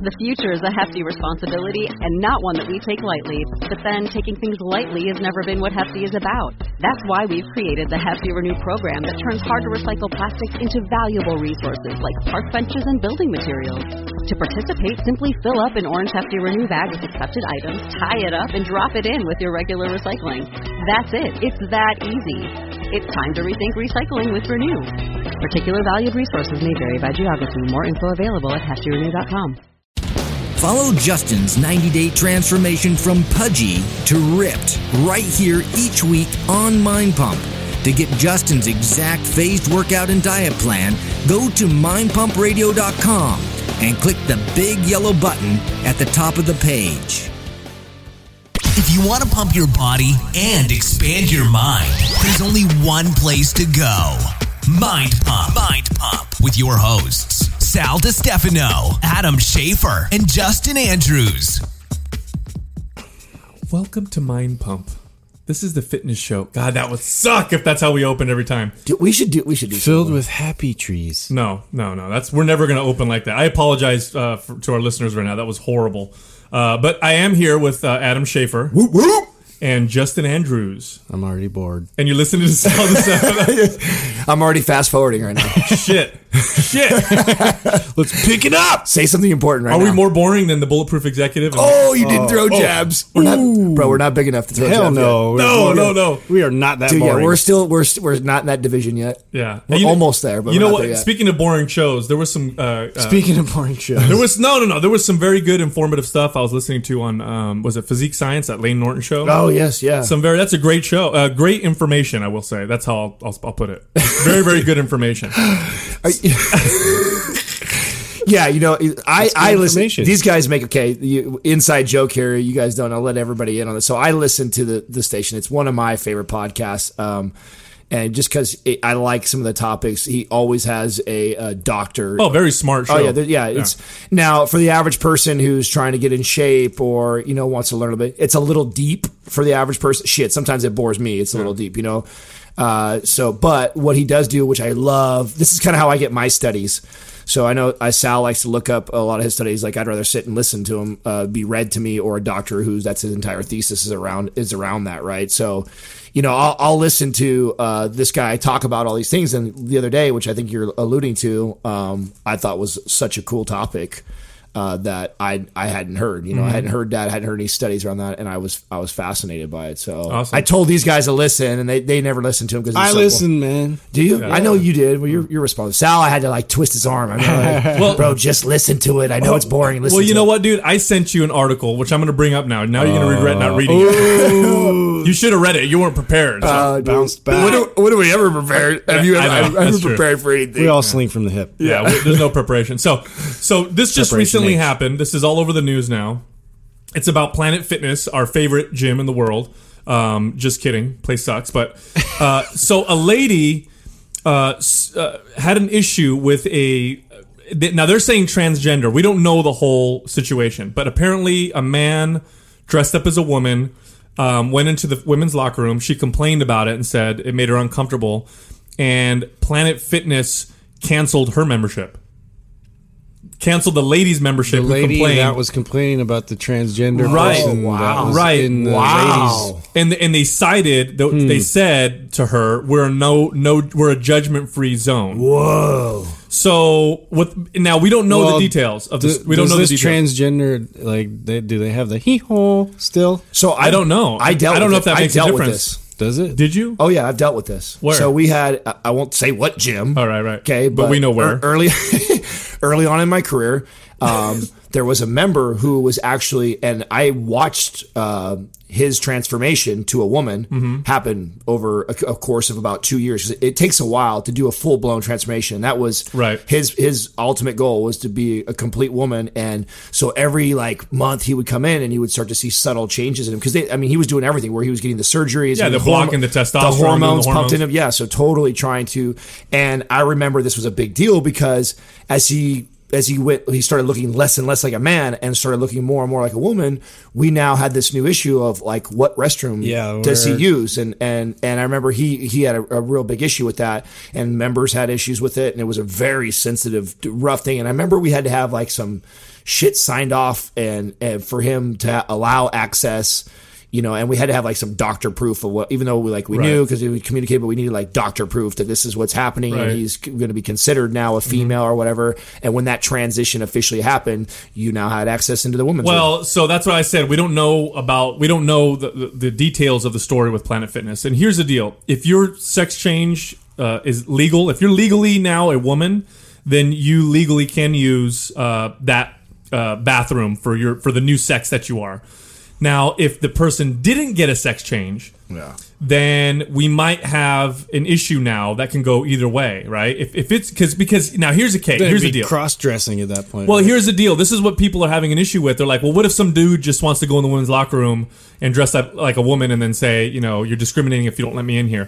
The future is a hefty responsibility and not one that we take lightly. But then taking things lightly has never been what Hefty is about. That's why we've created the Hefty Renew program that turns hard-to-recycle plastics into valuable resources like park benches and building materials. To participate, simply fill up an orange Hefty Renew bag with accepted items, tie it up, and drop it in with your regular recycling. That's it. It's that easy. It's time to rethink recycling with Renew. Particular valued resources may vary by geography. More info available at heftyrenew.com. Follow Justin's 90-day transformation from pudgy to ripped right here each week on Mind Pump. To get Justin's exact phased workout and diet plan, go to mindpumpradio.com and click the big yellow button at the top of the page. If you want to pump your body and expand your mind, there's only one place to go. Mind Pump. Mind Pump with your hosts, Sal DiStefano, Adam Schafer, and Justin Andrews. Welcome to Mind Pump. This is the fitness show. God, that would suck if that's how we open every time. We should do filled something. with happy trees. No. We're never going to open like that. I apologize to our listeners right now. That was horrible. But I am here with Adam Schafer. Whoop, whoop. And Justin Andrews. I'm already bored. And you're listening to Sal DiStefano. I'm already fast forwarding right now. Shit. Let's pick it up. Say something important right now. Are we more boring than the Bulletproof Executive? Oh, you didn't throw jabs. We're not big enough to throw Hell jabs. no. No. We are not that Dude, boring. yeah, we're not in that division yet. Yeah. We're almost there, but you we're know not what? there yet. Speaking of boring shows, there was some Speaking of boring shows. there was there was some very good informative stuff I was listening to on was it Physique Science, that Lane Norton show? Oh, yes, yeah. That's a great show. Great information, I will say. That's how I'll put it. Very, very good information. Yeah, I listen. information. These guys make inside joke here. You guys don't. I'll let everybody in on this. So I listen to the station. It's one of my favorite podcasts. And just because I like some of the topics, he always has a doctor. Oh, very smart show. Oh yeah. It's now for the average person who's trying to get in shape or wants to learn a bit. It's a little deep for the average person. Shit, sometimes it bores me. It's a little deep, but what he does do, which I love, this is kind of how I get my studies. So I know Sal likes to look up a lot of his studies. Like I'd rather sit and listen to him be read to me, or a doctor that's his entire thesis is around that, right? So, I'll listen to this guy talk about all these things. And the other day, which I think you're alluding to, I thought was such a cool topic that I hadn't heard. I hadn't heard that. I hadn't heard any studies around that, and I was fascinated by it. So awesome. I told these guys to listen, and they never listened to him because I listen, man. Do you? Yeah. I know you did. Well, you're responsible. Sal, I had to twist his arm. Bro, just listen to it. I know it's boring. Listen. Well, you to know it. what, dude? I sent you an article, which I'm going to bring up now. Now you're going to regret not reading it. You should have read it. You weren't prepared. Bounced back. When are we ever prepared? Have you I know. ever That's true. prepared for anything? We all sling from the hip. Yeah, there's no preparation. So this just Preparation recently H. happened. This is all over the news now. It's about Planet Fitness, our favorite gym in the world. Just kidding. Place sucks. But so a lady had an issue with now they're saying transgender. We don't know the whole situation, but apparently a man dressed up as a woman went into the women's locker room. She complained about it and said it made her uncomfortable. And Planet Fitness canceled her membership. Canceled the ladies' membership. The who lady complained. that was complaining about the transgender Right. person that was Right. in the Wow. ladies. And they cited. They said to her, "We're we're a judgment-free zone." Whoa. So now we don't know the details of this. We don't know the this details. transgender do they have the hee-haw still? So I don't know. I don't know if that makes a dealt with difference. this. Does it? Did you? Oh yeah, I've dealt with this. Where? So we had, I won't say what gym. All right. Okay, but we know where. Early on in my career, there was a member who was actually, and I watched his transformation to a woman happen over a course of about 2 years. It takes a while to do a full blown transformation. That was right. His ultimate goal was to be a complete woman, and so every month he would come in and he would start to see subtle changes in him because he was doing everything where he was getting the surgeries, Yeah, and the blocking the testosterone, the hormones doing the pumped in him. Yeah, so totally trying to. And I remember this was a big deal because as he he started looking less and less like a man and started looking more and more like a woman. We now had this new issue of what restroom does he use? And I remember he had a real big issue with that, and members had issues with it, and it was a very sensitive, rough thing. And I remember we had to have some shit signed off and for him to allow access. And we had to have like some doctor proof of what, even though we knew because we communicated, but we needed like doctor proof that this is what's happening and he's going to be considered now a female or whatever. And when that transition officially happened, you now had access into the women's room. So that's what I said. We don't know the details of the story with Planet Fitness. And here's the deal. If your sex change is legal, if you're legally now a woman, then you legally can use that bathroom for the new sex that you are. Now, if the person didn't get a sex change, then we might have an issue now that can go either way, right? If it's because now here's the case. Here's the deal. Cross-dressing at that point. Well, here's the deal. This is what people are having an issue with. They're like, well, what if some dude just wants to go in the women's locker room and dress up like a woman and then say, you're discriminating if you don't let me in here?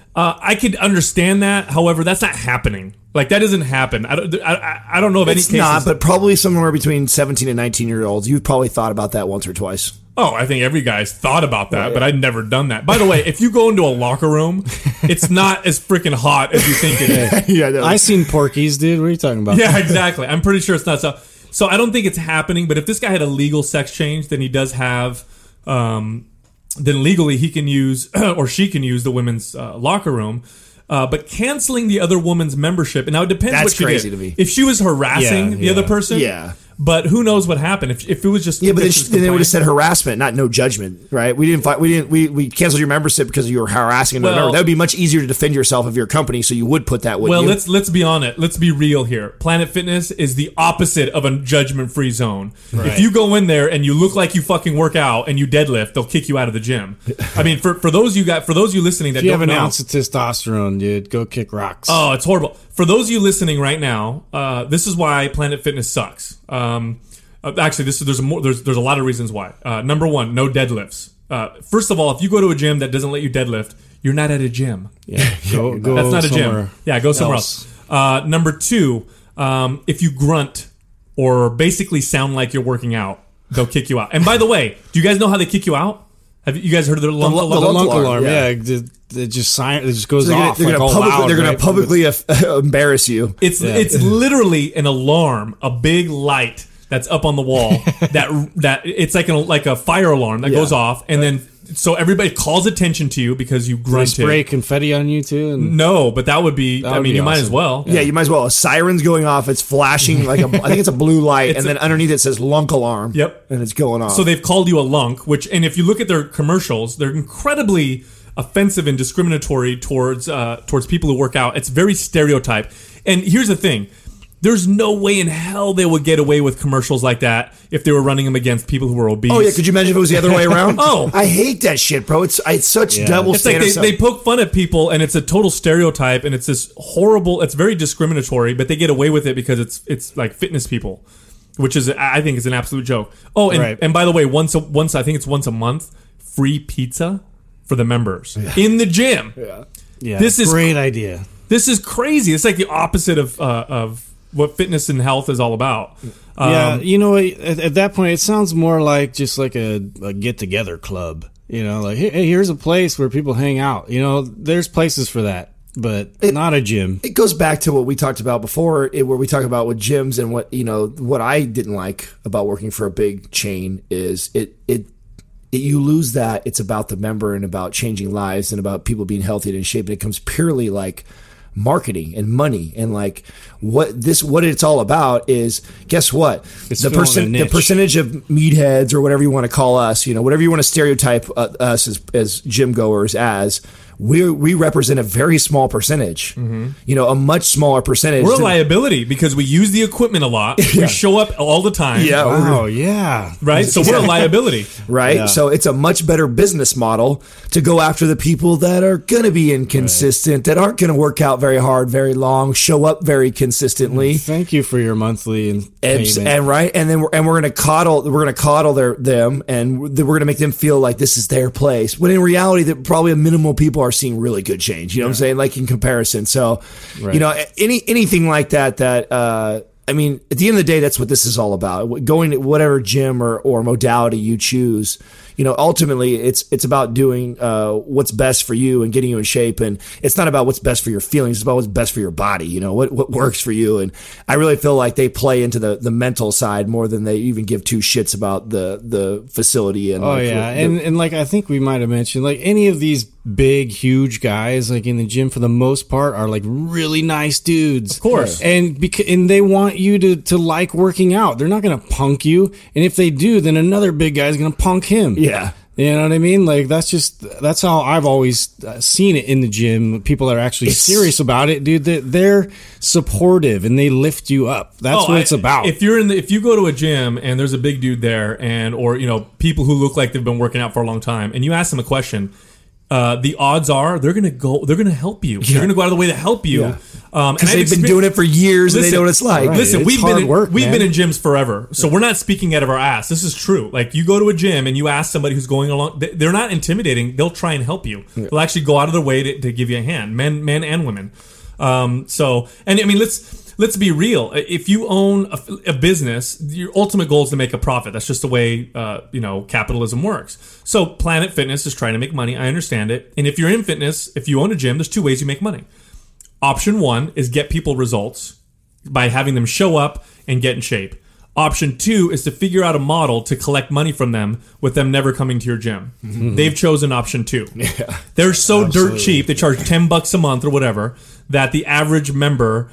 I could understand that. However, that's not happening. Like, that doesn't happen. I don't know of any cases. It's not, but probably somewhere between 17 and 19-year-olds. You've probably thought about that once or twice. Oh, I think every guy's thought about that, but I'd never done that. By the way, if you go into a locker room, it's not as freaking hot as you think it is. Yeah, no. I seen Porky's, dude. What are you talking about? Yeah, exactly. I'm pretty sure it's not so. So I don't think it's happening, but if this guy had a legal sex change, then he does have... then legally he can use or she can use the women's locker room. But canceling the other woman's membership, and now it depends That's what she crazy did. to me. If she was harassing the other person, but who knows what happened? If it was just but then they would have said harassment, not no judgment, right? We canceled your membership because you were harassing another member. That would be much easier to defend yourself of your company, so you would put that. Well, let's be on it. Let's be real here. Planet Fitness is the opposite of a judgment-free zone. Right. If you go in there and you look like you fucking work out and you deadlift, they'll kick you out of the gym. I mean, for those you listening that if you don't have an know, ounce of testosterone, dude, go kick rocks. Oh, it's horrible. For those of you listening right now, this is why Planet Fitness sucks. Actually, there's a lot of reasons why. Number one, no deadlifts. First of all, if you go to a gym that doesn't let you deadlift, you're not at a gym. Yeah, go that's not a gym. Yeah, go somewhere else. Number two, if you grunt or basically sound like you're working out, they'll kick you out. And by the way, do you guys know how they kick you out? Have you guys heard of the lunk alarm? The lunk alarm, yeah. It just goes off. They're going to publicly embarrass you. It's literally an alarm, a big light that's up on the wall that it's like a fire alarm that goes off, and then so everybody calls attention to you because you grunted. Do they spray confetti on you too? No, but that would be. I mean, you might as well. Yeah, you might as well. A siren's going off. It's flashing like I think it's a blue light, and then underneath it says lunk alarm. Yep, and it's going off. So they've called you a lunk, and if you look at their commercials, they're incredibly offensive and discriminatory towards people who work out. It's very stereotype. And here's the thing. There's no way in hell they would get away with commercials like that if they were running them against people who were obese. Oh, yeah. Could you imagine if it was the other way around? Oh. I hate that shit, bro. It's such double standard. It's like they poke fun at people, and it's a total stereotype, and it's this horrible, it's very discriminatory, but they get away with it because it's like fitness people, which is, I think, is an absolute joke. Oh, and by the way, once I think it's once a month, free pizza for the members in the gym. Yeah. This is great idea. This is crazy. It's like the opposite of what fitness and health is all about. Yeah, you know, at that point, it sounds more like just like a get-together club. You know, like, hey, here's a place where people hang out. You know, there's places for that, but not a gym. It goes back to what we talked about before, where we talk about with gyms and what I didn't like about working for a big chain is you lose that. It's about the member and about changing lives and about people being healthy and in shape. And it becomes purely like marketing and money and like what it's all about is, guess what? The percentage of meatheads or whatever you want to call us, whatever you want to stereotype us as gym goers as, we represent a very small percentage, a much smaller percentage. We're a liability because we use the equipment a lot. We show up all the time. Yeah. Wow, yeah. Right? So we're a liability. Right? Yeah. So it's a much better business model to go after the people that are going to be inconsistent, that aren't going to work out very hard, very long, show up very consistently. Thank you for your monthly payment. And then we're going to coddle them, and we're going to make them feel like this is their place. When in reality, that probably a minimal people are seeing really good change. You know what I'm saying? Like in comparison. So, anything like that, I mean, at the end of the day, that's what this is all about. Going to whatever gym or modality you choose, ultimately it's about doing what's best for you and getting you in shape. And it's not about what's best for your feelings. It's about what's best for your body. What works for you. And I really feel like they play into the mental side more than they even give two shits about the facility. And and like I think we might have mentioned, like any of these big, huge guys, like in the gym for the most part, are like really nice dudes. Of course. And they want you to like working out. They're not going to punk you. And if they do, then another big guy is going to punk him. Yeah. You know what I mean? Like that's how I've always seen it in the gym. People that are actually serious about it, dude. They're supportive and they lift you up. That's what it's about. If you go to a gym and there's a big dude there, or people who look like they've been working out for a long time, and you ask them a question, the odds are they're going to help you. They're going to go out of the way to help you. Yeah. Because they've been doing it for years and they know what it's like. Right. Listen, It's we've hard been work, in man. gyms forever, so we're not speaking out of our ass. This is true. Like, you go to a gym and you ask somebody who's going along, they're not intimidating. They'll try and help you. They'll actually go out of their way to give you a hand, men and women. Let's be real. If you own a business, your ultimate goal is to make a profit. That's just the way capitalism works. So Planet Fitness is trying to make money. I understand it. And if you're in fitness, if you own a gym, there's two ways you make money. Option one is get people results by having them show up and get in shape. Option two is to figure out a model to collect money from them with them never coming to your gym. Mm-hmm. They've chosen option two. Yeah, they're so dirt cheap. They charge $10 a month or whatever that the average member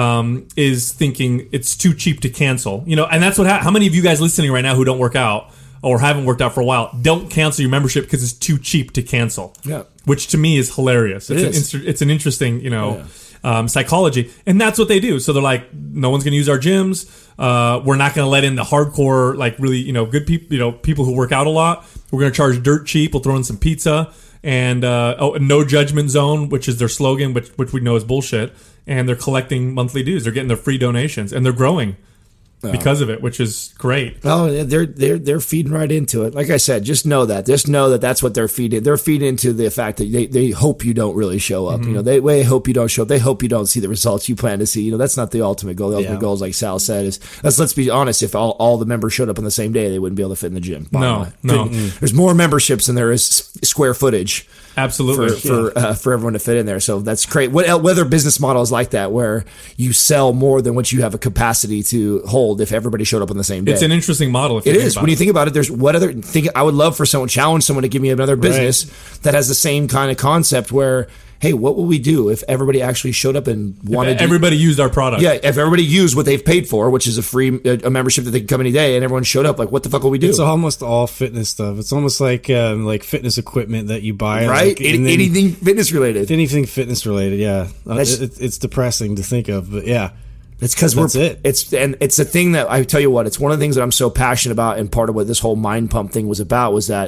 is thinking it's too cheap to cancel. And that's what how many of you guys listening right now who don't work out or haven't worked out for a while don't cancel your membership because it's too cheap to cancel. Yeah. Which to me is hilarious. It's an interesting, psychology, and that's what they do. So they're like, no one's going to use our gyms. We're not going to let in the hardcore, like really, good people, people who work out a lot. We're going to charge dirt cheap. We'll throw in some pizza and no judgment zone, which is their slogan, which we know is bullshit. And they're collecting monthly dues. They're getting their free donations, and they're growing because of it, which is great. Oh, they're feeding right into it. Like I said, just know that. Just know that that's what they're feeding. They're feeding into the fact that they hope you don't really show up. Mm-hmm. They hope you don't show up. They hope you don't see the results you plan to see. That's not the ultimate goal. The ultimate goal is, like Sal said, let's be honest. If all the members showed up on the same day, they wouldn't be able to fit in the gym. No. There's more memberships than there is square footage. Absolutely, for everyone to fit in there. So that's great. What other business model is like that, where you sell more than what you have a capacity to hold if everybody showed up on the same day? It's an interesting model. It is. When you think about it, there's what other thing. I would love for challenge someone to give me another business that has the same kind of concept where, hey, what would we do if everybody actually showed up and wanted everybody used our product? Yeah, if everybody used what they've paid for, which is a membership that they can come any day, and everyone showed up, like, what the fuck would we do? It's almost all fitness stuff. It's almost like fitness equipment that you buy, right? Anything fitness related. Anything fitness related, yeah. It's depressing to think of, but yeah. It's because it's a thing that I tell you what. It's one of the things that I'm so passionate about, and part of what this whole Mind Pump thing was about was that,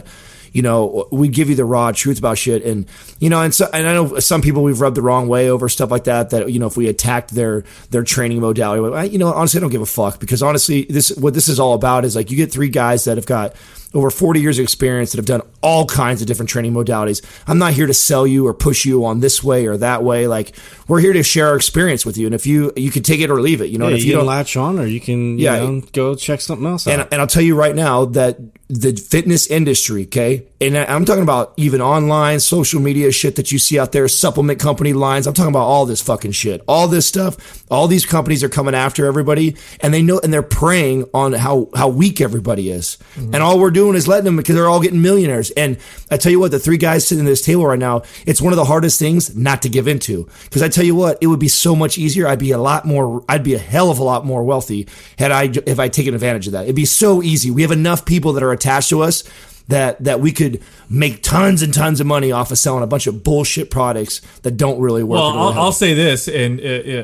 we give you the raw truth about shit, and and I know some people we've rubbed the wrong way over stuff like that. That if we attacked their training modality, honestly, I don't give a fuck, because honestly, what this is all about is, like, you get three guys that have got over 40 years of experience that have done all kinds of different training modalities. I'm not here to sell you or push you on this way or that way. Like, we're here to share our experience with you, and if you can take it or leave it. And if you can latch on, or you can go check something else out. And I'll tell you right now that the fitness industry, okay, and I'm talking about even online social media shit that you see out there, supplement company lines. I'm talking about all this fucking shit, all this stuff. All these companies are coming after everybody, and they know, and they're preying on how weak everybody is. Mm-hmm. And all we're doing is letting them, because they're all getting millionaires. And I tell you what, the three guys sitting at this table right now, it's one of the hardest things not to give into. Because I tell you what, it would be so much easier. I'd be a hell of a lot more wealthy if I'd taken advantage of that. It'd be so easy. We have enough people that are attached to us that we could make tons and tons of money off of selling a bunch of bullshit products that don't really work. Well, I'll say this, and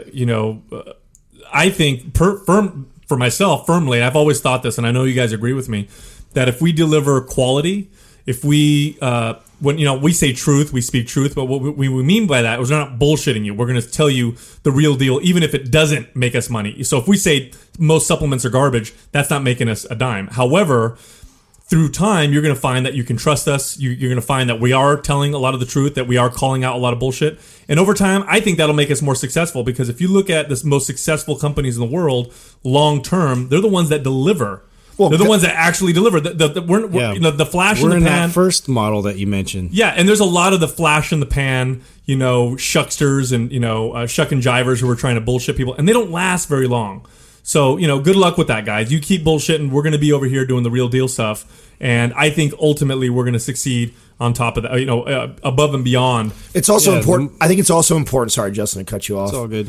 I think for myself firmly, and I've always thought this, and I know you guys agree with me, that if we deliver quality, if we when we say truth, we speak truth, but what we mean by that is we're not bullshitting you. We're going to tell you the real deal, even if it doesn't make us money. So if we say most supplements are garbage, that's not making us a dime. However, through time, you're going to find that you can trust us. You're going to find that we are telling a lot of the truth, that we are calling out a lot of bullshit. And over time, I think that'll make us more successful, because if you look at the most successful companies in the world, long term, they're the ones that deliver Well, They're the ones that actually deliver. The flash We're in in the pan. that first model that you mentioned. Yeah, and there's a lot of the flash in the pan, shucksters and, shuck and jivers who are trying to bullshit people, and they don't last very long. So, good luck with that, guys. You keep bullshitting. We're going to be over here doing the real deal stuff. And I think ultimately we're going to succeed on top of that, above and beyond. It's also important. I think it's also important. Sorry, Justin, to cut you off. It's all good.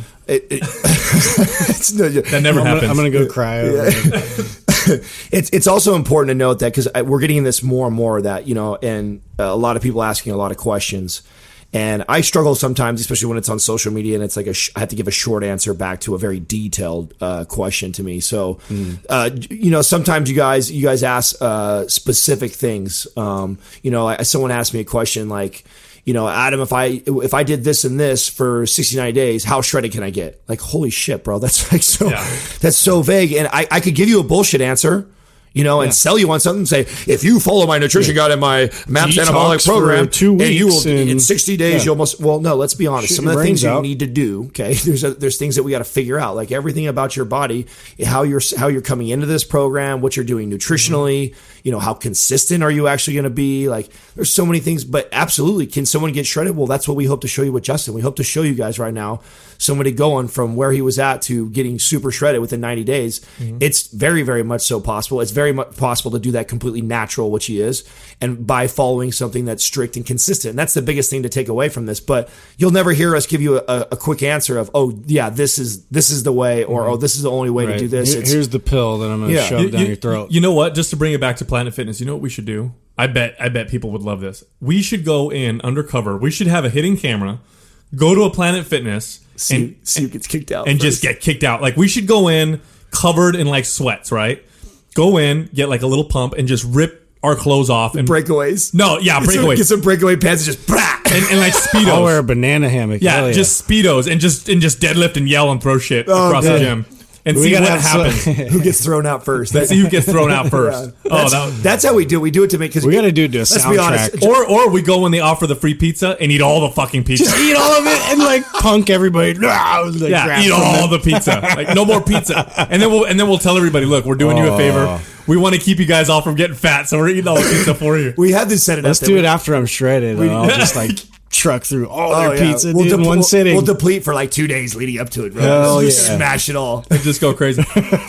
That never happens. I'm going to go cry over it. It's also important to note that because we're getting this more and more that, and a lot of people asking a lot of questions. And I struggle sometimes, especially when it's on social media and it's like I have to give a short answer back to a very detailed question to me. So, sometimes you guys ask specific things. Someone asked me a question like, Adam, if I did this and this for 69 days, how shredded can I get? Like, holy shit, bro. That's like that's so vague. And I could give you a bullshit answer. And sell you on something and say, if you follow my nutrition guide and my MAPS anabolic program, 2 weeks and you will, in 60 days, you'll almost, no, let's be honest. Some of the things you need to do, okay, there's things that we got to figure out, like everything about your body, how you're coming into this program, what you're doing nutritionally, how consistent are you actually going to be? Like, there's so many things, but absolutely, can someone get shredded? Well, that's what we hope to show you with Justin. We hope to show you guys right now somebody going from where he was at to getting super shredded within 90 days. Mm-hmm. It's very, very much so possible. It's very much possible to do that completely natural, which he is, and by following something that's strict and consistent. And that's the biggest thing to take away from this. But you'll never hear us give you a quick answer of, oh yeah, this is the way, or oh, this is the only way to do this. Here's the pill that I'm going to shove down your throat. You know what? Just to bring it back to Planet Fitness, you know what we should do? I bet people would love this. We should go in undercover. We should have a hidden camera, go to a Planet Fitness, see who gets kicked out and first. Just get kicked out. Like, we should go in covered in like sweats, right? Go in, get like a little pump, and just rip our clothes off and breakaways. No, yeah, breakaways. Get some breakaway pants and just and like Speedos. I'll wear a banana hammock. Yeah, just Speedos and just deadlift and yell and throw shit across the gym. And see what happens. Who gets thrown out first? Let's see who gets thrown out first. That's how we do it. We do it to make, because we got to do it to a soundtrack. Be honest. Or we go when they offer the free pizza and eat all the fucking pizza. Just eat all of it and like punk everybody. Eat all the pizza. Like, no more pizza. And then we'll tell everybody, look, we're doing you a favor. We want to keep you guys all from getting fat, so we're eating all the pizza for you. We have to set it up. Let's do it after I'm shredded. I'll just like truck through all their pizza in one sitting. We'll deplete for like 2 days leading up to it, bro. Hell yeah. Smash it all. And just go crazy.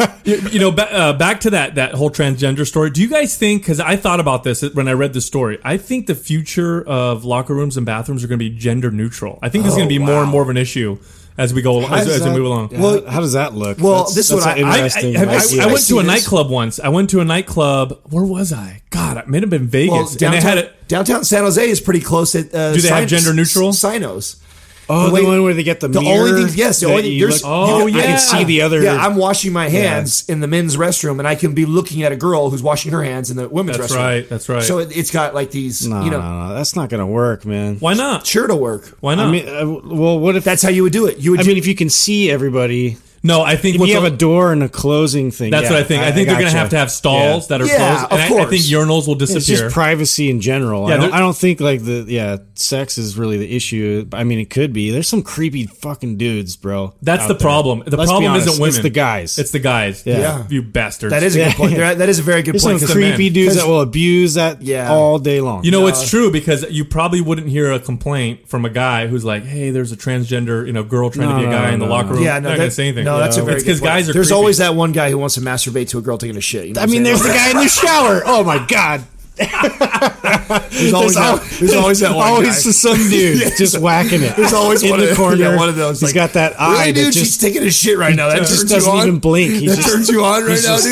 Back to that whole transgender story. Do you guys think, because I thought about this when I read the story, I think the future of locker rooms and bathrooms are going to be gender neutral. I think this is going to be more and more of an issue as we go as we move along. Well, how does that look? Well, this is what I went to a nightclub once. I went to a nightclub. Where was I? God, it may have been Vegas. Well, downtown San Jose is pretty close at. Do they have gender neutral? Sinos. Oh, the one where they get the mirror. Only thing, yes. The only thing, I can see the other. Yeah, I'm washing my hands in the men's restroom, and I can be looking at a girl who's washing her hands in the women's restroom. That's right. So it's got like these. No, that's not going to work, man. Why not? Sure, to work. Why not? I mean, well, what if that's how you would do it? If you can see everybody. No, I think if you have a door and a closing thing. That's what I think. I think they're going to have stalls that are closed. Of course. I think urinals will disappear. It's just privacy in general. Yeah, I don't think like sex is really the issue. I mean, it could be. There's some creepy fucking dudes, bro. That's the problem. The problem isn't women. It's the guys. It's the guys. Yeah. You bastards. That is a good point. That is a very good point. There's some creepy dudes that will abuse that all day long. You know, it's true, because you probably wouldn't hear a complaint from a guy who's like, hey, there's a transgender girl trying to be a guy in the locker room. Yeah, no, not going to say anything. No, that's a very good point. There's always that one guy who wants to masturbate to a girl taking a shit. I mean, there's the guy in the shower. Oh my god. There's always that one always guy. Some dude just whacking it. The's always in the corner. One of those. He's got that eye. Really, dude, that she's taking a shit right now. That just doesn't even blink. He just turns you on right now,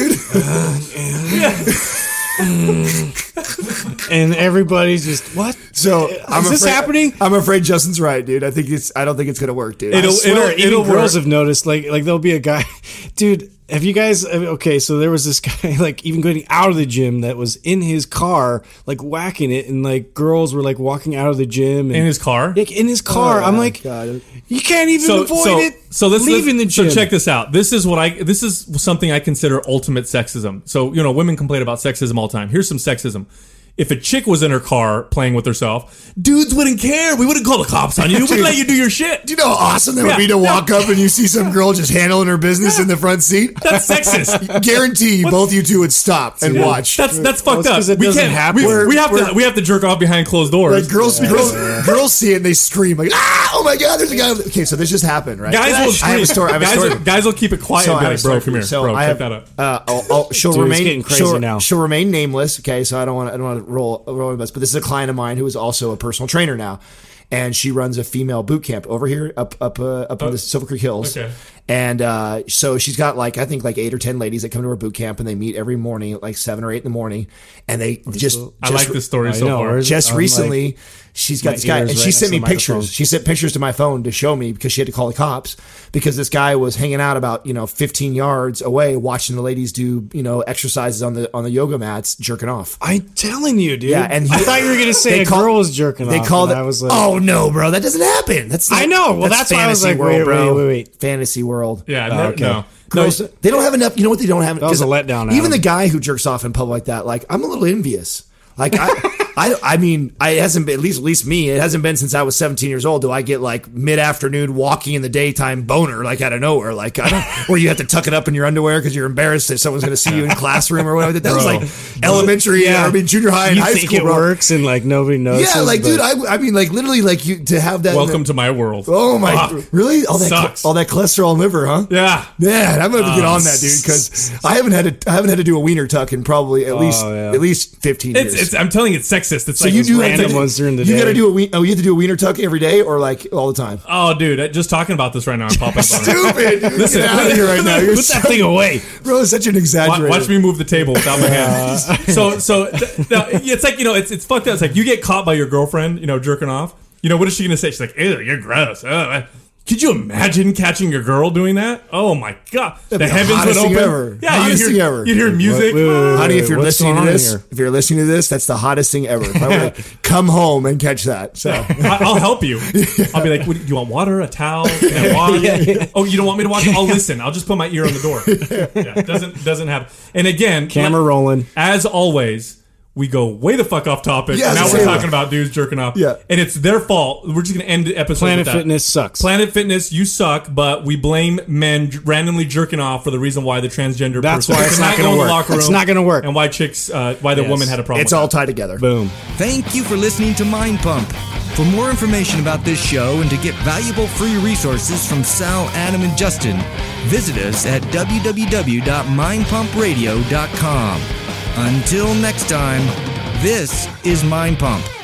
dude. And everybody's just, what? So is this happening? I'm afraid Justin's right, dude. I don't think it's gonna work, dude. Even girls have noticed. Like there'll be a guy, dude. Have you guys? Okay, so there was this guy, like, even going out of the gym that was in his car, like whacking it, and like girls were like walking out of the gym in his car. Like, in his car, I'm like, God. You can't even avoid it. So let's leaving the gym. So check this out. This is something I consider ultimate sexism. So women complain about sexism all the time. Here's some sexism. if a chick was in her car playing with herself, dudes wouldn't care. We wouldn't call the cops on you. We wouldn't let you do your shit. Do you know how awesome that would be to walk up and you see some girl just handling her business in the front seat? That's sexist. Guarantee both you two would stop and watch. That's fucked up. It doesn't happen. We have to jerk off behind closed doors. Like girls see it and they scream like, oh my God, there's a guy. Okay, so this just happened, right? Guys will I have a story. Guys will keep it quiet and be like, bro, come here. Bro, check that up. She'll Dude, it's getting crazy now. She'll remain nameless. Okay, so I don't want to roll with us, but this is a client of mine who is also a personal trainer now, and she runs a female boot camp over here up in the Silver Creek Hills. Okay. And so she's got like 8 or 10 ladies that come to her boot camp, and they meet every morning at like 7 or 8 in the morning, and they just I like this story so far. Just recently, she's got this guy, and she sent me pictures. She sent pictures to my phone to show me because she had to call the cops because this guy was hanging out about 15 yards away watching the ladies do exercises on the yoga mats, jerking off. I'm telling you, dude. Yeah, and I thought you were gonna say a girl was jerking off. They called it. I was like, oh no, bro, that doesn't happen. That's not, I know. Well, that's why I was like, world, wait. Fantasy world. Yeah, okay. no. Girls, they don't have enough. You know what they don't have? That was a letdown. Even the guy who jerks off in public like that, like I'm a little envious. Like I mean, it hasn't been, at least me, it hasn't been since I was 17 years old. Do I get like mid-afternoon walking in the daytime boner like out of nowhere? Like I don't, or you have to tuck it up in your underwear because you're embarrassed that someone's going to see you in classroom or whatever. That was like elementary, junior high, and high think school. It works and like nobody knows. Yeah, like dude, I mean, like literally, like you to have that. Welcome to my world. Oh my, really? All that cholesterol and liver, huh? Yeah, man, I'm going to get on that, dude, because I haven't had to do a wiener tuck in probably at least 15 years. I'm telling you, it's sexist. It's so like you do random ones during the day. You got to do you have to do a wiener tuck every day or like all the time? Oh, dude, just talking about this right now, I'm popping. Stupid. Dude. Listen, get out of here right now. You're put that thing away, bro. It's such an exaggerator. Watch me move the table without my hands. So it's like it's fucked up. It's like you get caught by your girlfriend, jerking off. What is she gonna say? She's like, "Ew, you're gross." Could you imagine catching your girl doing that? Oh my God, the heavens would open. Ever. Yeah, you'd hear music. Honey, if you're listening to this, that's the hottest thing ever. If I were to come home and catch that, so I'll help you. I'll be like, do you want water, a towel, water? Oh, you don't want me to watch? I'll listen. I'll just put my ear on the door. Yeah, doesn't happen. And again, camera rolling. As always. We go way the fuck off topic. Yeah, now we're talking about dudes jerking off. Yeah. And it's their fault. We're just going to end the episode Planet with that. Fitness sucks. Planet Fitness, you suck, but we blame men randomly jerking off for the reason why the transgender That's person why it's not going to work. It's not going to work. And why why the woman had a problem It's with all that. tied together. Boom. Thank you for listening to Mind Pump. For more information about this show and to get valuable free resources from Sal, Adam, and Justin, visit us at www.mindpumpradio.com. Until next time, this is Mind Pump.